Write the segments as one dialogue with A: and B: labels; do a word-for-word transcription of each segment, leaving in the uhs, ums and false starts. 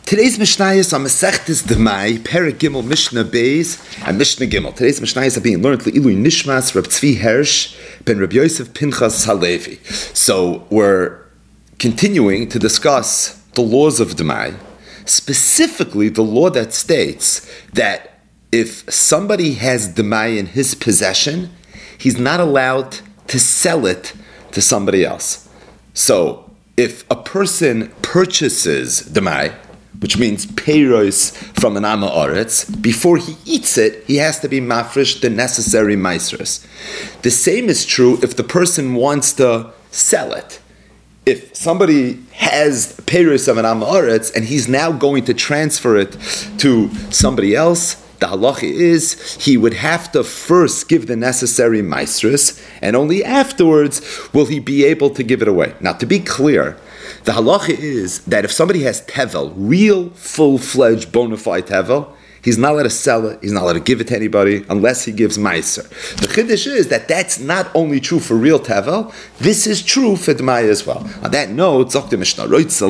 A: Today's Mishnah is on Masechtes Demai, Perek Gimel, Mishnah Beis, and Mishnah Gimel. Today's Mishnah is being learned Le'ilui Nishmas Reb Tzvi Hersh ben Reb Yosef Pinchas Halevi. So we're continuing to discuss the laws of Demai, specifically the law that states that if somebody has Demai in his possession, he's not allowed to sell it to somebody else. So if a person purchases Demai, which means peiros from an Am Haaretz, before he eats it, he has to be mafresh the necessary maisros. The same is true if the person wants to sell it. If somebody has peiros of an Am Haaretz and he's now going to transfer it to somebody else, the halacha is he would have to first give the necessary maisros, and only afterwards will he be able to give it away. Now, to be clear, the halacha is that if somebody has tevel, real, full-fledged, bona fide tevel, he's not allowed to sell it, he's not allowed to give it to anybody unless he gives meiser. The chiddush is that that's not only true for real tevel, this is true for Demai as well. On that note, Zok the Mishnah,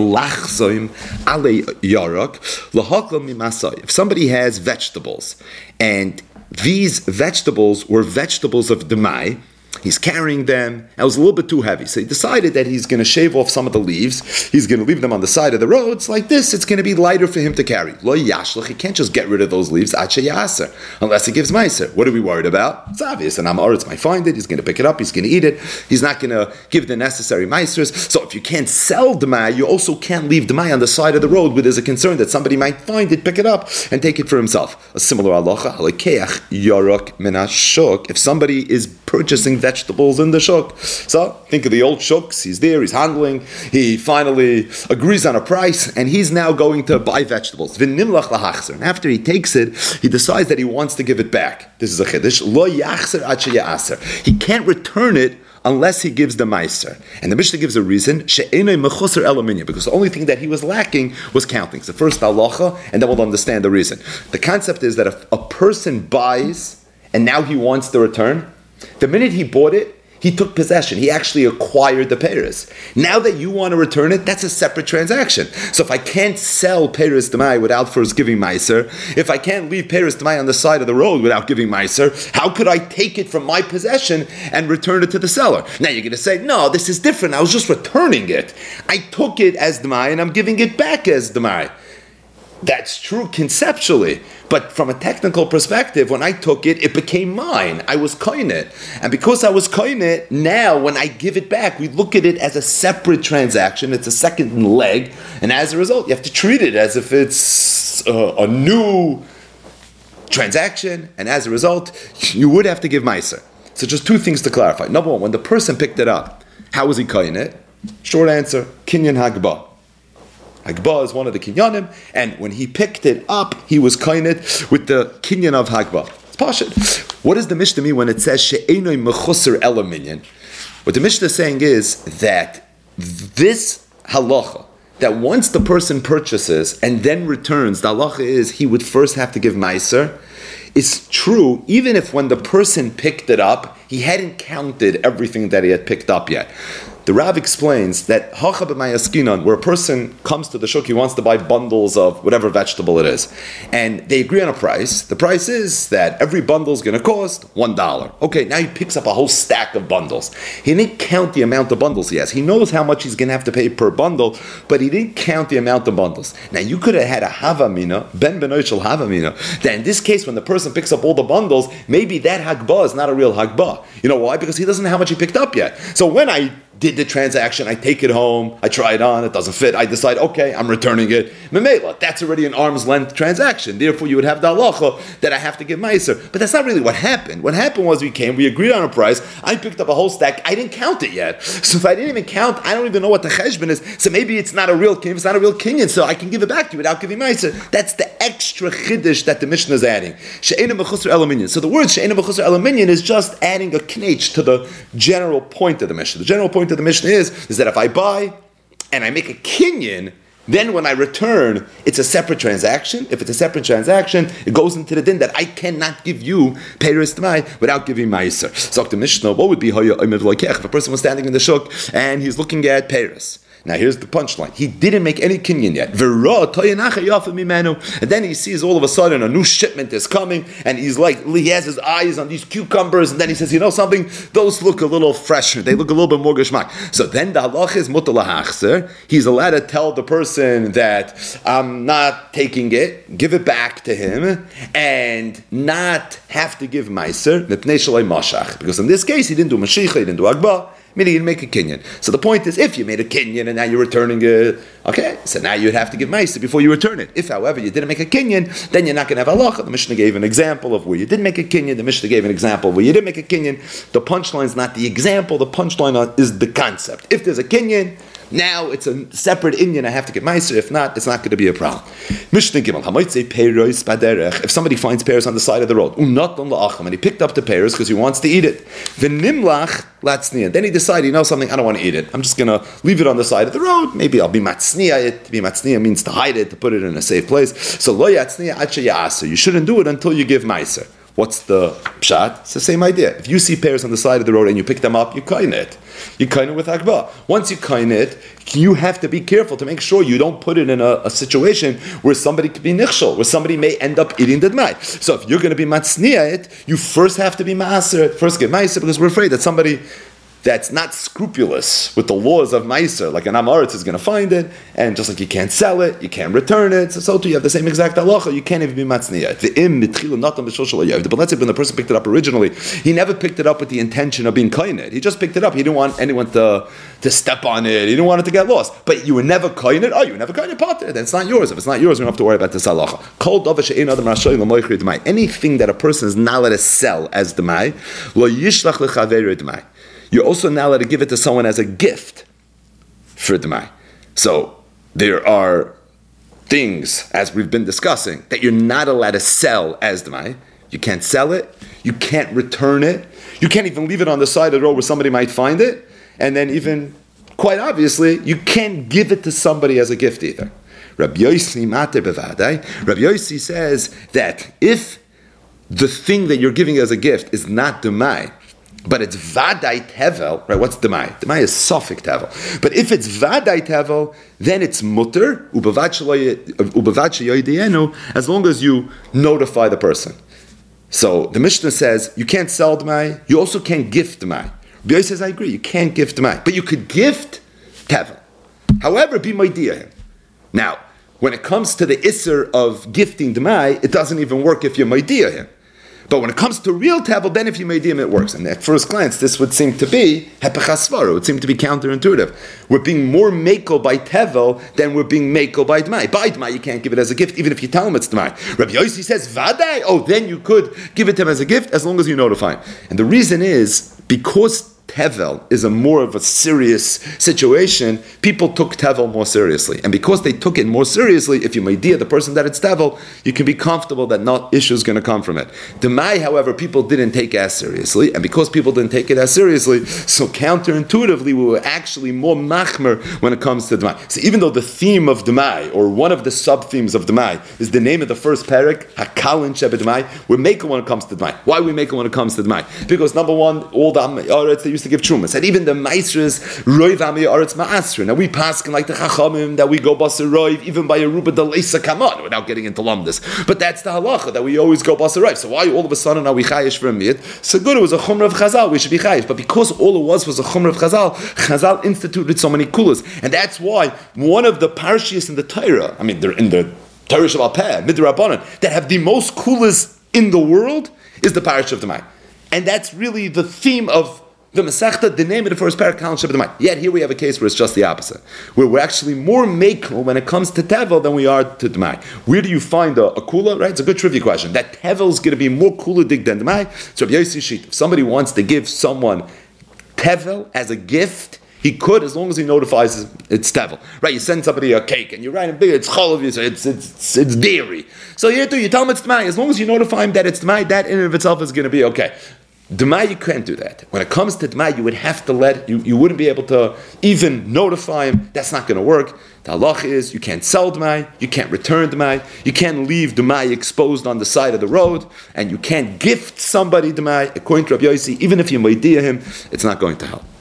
A: if somebody has vegetables, and these vegetables were vegetables of Demai, he's carrying them, and it was a little bit too heavy. So he decided that he's going to shave off some of the leaves. He's going to leave them on the side of the roads. Like this, it's going to be lighter for him to carry. Lo yashlach, he can't just get rid of those leaves, ache yaser, unless he gives meiser. What are we worried about? It's obvious. An Am Haaretz might find it. He's going to pick it up. He's going to eat it. He's not going to give the necessary meisers. So if you can't sell Demai, you also can't leave Demai on the side of the road where there's a concern that somebody might find it, pick it up, and take it for himself. A similar halacha, halakeach yorok min hashuk. If somebody is purchasing vegetables in the shuk. So think of the old shuks. He's there, he's handling, he finally agrees on a price, and he's now going to buy vegetables. V'nimlach lahachzer. And after he takes it, he decides that he wants to give it back. This is a chiddush. Lo yachzer ad sheyaser. He can't return it unless he gives the meiser. And the Mishnah gives a reason, she'enoi mechusar elaminya, because the only thing that he was lacking was counting. So first halacha, and then we'll understand the reason. The concept is that if a person buys, and now he wants to return, the minute he bought it, he took possession. He actually acquired the peiros. Now that you want to return it, that's a separate transaction. So if I can't sell peiros demai without first giving meiser, if I can't leave peiros demai on the side of the road without giving meiser, how could I take it from my possession and return it to the seller? Now you're going to say, no, this is different. I was just returning it. I took it as demai and I'm giving it back as demai. That's true conceptually, but from a technical perspective, when I took it, it became mine. I was koine it. And because I was koine it, now when I give it back, we look at it as a separate transaction. It's a second leg. And as a result, you have to treat it as if it's uh, a new transaction. And as a result, you would have to give meiser. So just two things to clarify. Number one, when the person picked it up, how was he koine it? Short answer, kinyan hagbah. Hagbah is one of the kinyanim, and when he picked it up, he was koined with the kinyan of Hagbah. It's pashut. What does the Mishnah mean when it says she'enoi mechusar elaminyan? What the Mishnah is saying is that this halacha, that once the person purchases and then returns, the halacha is he would first have to give meiser, is true even if when the person picked it up, he hadn't counted everything that he had picked up yet. The Rav explains that hacha b'mayaskinan, where a person comes to the shuk, he wants to buy bundles of whatever vegetable it is, and they agree on a price. The price is that every bundle is going to cost one dollar. Okay, now he picks up a whole stack of bundles. He didn't count the amount of bundles he has. He knows how much he's going to have to pay per bundle, but he didn't count the amount of bundles. Now you could have had a havamina, ben benoishel havamina, that in this case, when the person picks up all the bundles, maybe that hagbah is not a real hagbah. You know why? Because he doesn't know how much he picked up yet. So when I did the transaction, I take it home, I try it on, it doesn't fit, I decide, okay, I'm returning it. Memela, that's already an arm's length transaction. Therefore, you would have the halacha that I have to give meiser. But that's not really what happened. What happened was we came, we agreed on a price, I picked up a whole stack, I didn't count it yet. So if I didn't even count, I don't even know what the cheshbon is. So maybe it's not a real kinyan, it's not a real kinyan, so I can give it back to you without giving meiser. That's the extra chiddush that the Mishnah is adding. She'ena b'chusar elaminyan. So the word she'ena b'chusar elaminyan is just adding a knetch to the general point of the Mishnah. The general point of the Mishnah is, is that if I buy and I make a kinyan, then when I return, it's a separate transaction. If it's a separate transaction, it goes into the din that I cannot give you peiros demai without giving meiser. So the Mishnah, what would be if a person was standing in the shuk and he's looking at peiros? Now here's the punchline. He didn't make any kinyan yet. And then he sees all of a sudden a new shipment is coming, and he's like, he has his eyes on these cucumbers, and then he says, you know something? Those look a little fresher. They look a little bit more geschmack. So then the halach is mutar lahachzer. He's allowed to tell the person that I'm not taking it, give it back to him, and not have to give meiser, because in this case he didn't do mashiach, he didn't do agba, meaning he didn't make a kinyan. So the point is, if you made a kinyan and now you're returning it, okay, so now you'd have to give meiser before you return it. If, however, you didn't make a kinyan, then you're not going to have halacha. The Mishnah gave an example of where you did make a kinyan. The Mishnah gave an example of where you didn't make a kinyan. The punchline is not the example. The punchline is the concept. If there's a kinyan, now it's a separate inyan. I have to get meiser. If not, it's not going to be a problem. Mishnah Gimel. If somebody finds pears on the side of the road, and he picked up the pears because he wants to eat it, then he decided, you know something, I don't want to eat it. I'm just going to leave it on the side of the road. Maybe I'll be matzniya it. To be matzniya means to hide it, to put it in a safe place. So lo yatzniya acha ya'aser. You shouldn't do it until you give meiser. What's the pshat? It's the same idea. If you see pears on the side of the road and you pick them up, you kain it. You kain it with akba. Once you kain it, you have to be careful to make sure you don't put it in a, a situation where somebody could be nichshol, where somebody may end up eating the dmai. So if you're going to be matzniya it, you first have to be maaser it. First get meiser, because we're afraid that somebody that's not scrupulous with the laws of meiser, like an Amaretz, is going to find it, and just like you can't sell it, you can't return it, so, so too you have the same exact halacha, you can't even be matzniya. But let's say when the person picked it up originally, he never picked it up with the intention of being kained. He just picked it up. He didn't want anyone to, to step on it. He didn't want it to get lost. But you were never kained. Oh, you were never kained potter. Then it's not yours. If it's not yours, we don't have to worry about this halacha. Anything that a person is not allowed to sell as demai, lo yishlach lechaveru demai. You're also now allowed to give it to someone as a gift for Dmai. So there are things, as we've been discussing, that you're not allowed to sell as Dmai. You can't sell it. You can't return it. You can't even leave it on the side of the road where somebody might find it. And then even, quite obviously, you can't give it to somebody as a gift either. Rabbi Yossi Mater Bevadai. Rabbi Yossi says that if the thing that you're giving as a gift is not Dmai, but it's vadai tevel, right? What's demai? Demai is suffix tevel. But if it's vadai tevel, then it's mutter as long as you notify the person. So the Mishnah says you can't sell demai. You also can't gift demai. Rabbi says I agree. You can't gift demai, but you could gift tevel. However, be meidia him. Now, when it comes to the isser of gifting demai, it doesn't even work if you're meidia him. But when it comes to real tevel, then if you made him, it works. And at first glance, this would seem to be hepechasvara. It would seem to be counterintuitive. We're being more mekel by tevel than we're being mekel by dmai. By dmai, you can't give it as a gift, even if you tell him it's dmai. Rabbi Yossi says vadai. Oh, then you could give it to him as a gift as long as you notify him. And the reason is because tevel is a more of a serious situation, people took tevel more seriously. And because they took it more seriously, if you may dear the person that it's tevel, you can be comfortable that no issue is going to come from it. Demai, however, people didn't take as seriously. And because people didn't take it as seriously, so counterintuitively, we were actually more machmer when it comes to demai. So even though the theme of demai, or one of the sub-themes of demai, is the name of the first parak, hakalin shebe demai, we're making when it comes to demai. Why are we making when it comes to demai? Because number one, all the Aretz, they used to give trumas, and even the maestras roiv ami aretz maasra. Now we paskin like the chachamim that we go basar roiv even by a ruba delesa kaman without getting into lumdis. But that's the halacha that we always go basar roiv. So why all of a sudden are we chayish for a miyat? So good, it was a chumra of Chazal. We should be chayish, but because all it was was a chumra of Chazal, Chazal instituted so many kulas, and that's why one of the parshias in the Torah, I mean, they're in the Torah Shabbat Peh, Midrabanan, that have the most kulas in the world is the parish of the Mai, and that's really the theme of the Masechta, the name of the first parak, Kalin Sheba Demai. Yet here we have a case where it's just the opposite, where we're actually more mekel when it comes to Tevel than we are to Demai. Where do you find a, a kula? Right, it's a good trivia question. That Tevel is going to be more kula dig than Demai. So Rabbi Yossi Shit, if somebody wants to give someone Tevel as a gift, he could, as long as he notifies it's Tevel. Right, you send somebody a cake and you write him big, it's chalav, it's, it's, it's, it's dairy. So here too, you tell him it's Demai. As long as you notify him that it's Demai, that in and of itself is going to be okay. Demai, you can't do that. When it comes to Demai, you would have to let, you, you wouldn't be able to even notify him. That's not going to work. The halach is, you can't sell Demai, you can't return Demai, you can't leave Demai exposed on the side of the road, and you can't gift somebody Demai. According to Rabbi Yossi, even if you meidia him, it's not going to help.